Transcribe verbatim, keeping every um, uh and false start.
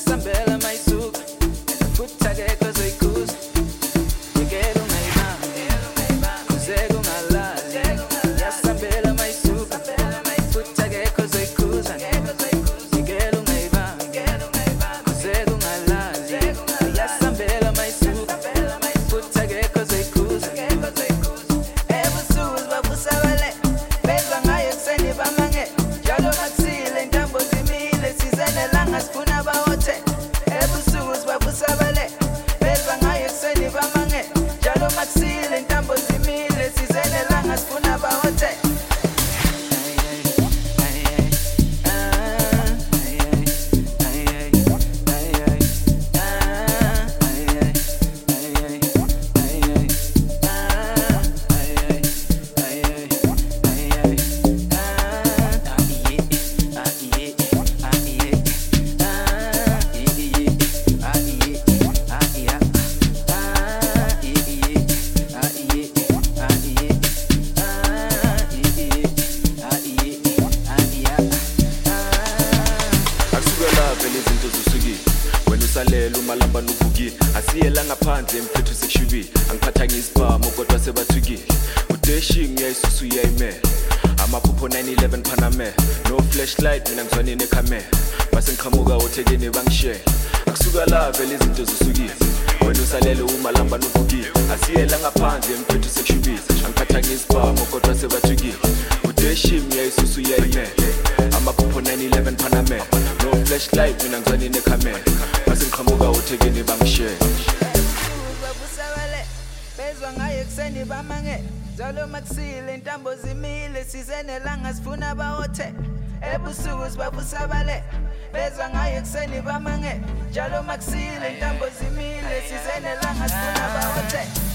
yasambela mayisuka futhi akekho zoyikhuza yekela ungayibamba khuzeka ungalazi yasambela mayisuka futhi akekho zoyikhuza yekela ungayibamba khuzeka ungalazi yasambela mayisuka futhi akekho zoyikhuza ebusuku babusabale bezwa ngayo kuseni bamange njalo makusile intambo zimile sizene langa sifuna bawothe ebusuku babusabale bezwa ngayo kuseni bamange njalo makusile intambo zimile sizene langa sifuna bawothe Salela umalamba nuvukile asiyela ngaphandle emfethu sekushubile angiphatha ngisibhamu kodwa sebathukile udashing uyayisusu uyayimela amaphupho nine eleven Panamera no flashlight mina ngizwane necamera base ngiqhamuka othekeni bangishare akusuka la vele izinto zisukile wena usalela umalamba nuvukile asiyela ngaphandle emfethu sekushubile angiphatha ngisibhamu kodwa sebathukile udashing uyayisusu uyayimela amaphupho nine eleven Panamera no flashlight mina ngizwane necamera ngiqhamuka othekeni bangishare babusabale bezwa ngayo kuseni bamange njalo makusile intambo zimile sizene langa sifuna bawothe ebusuku sibabusabale bezwa ngayo kuseni bamange njalo makusile intambo zimile sizene langa sifuna bawothe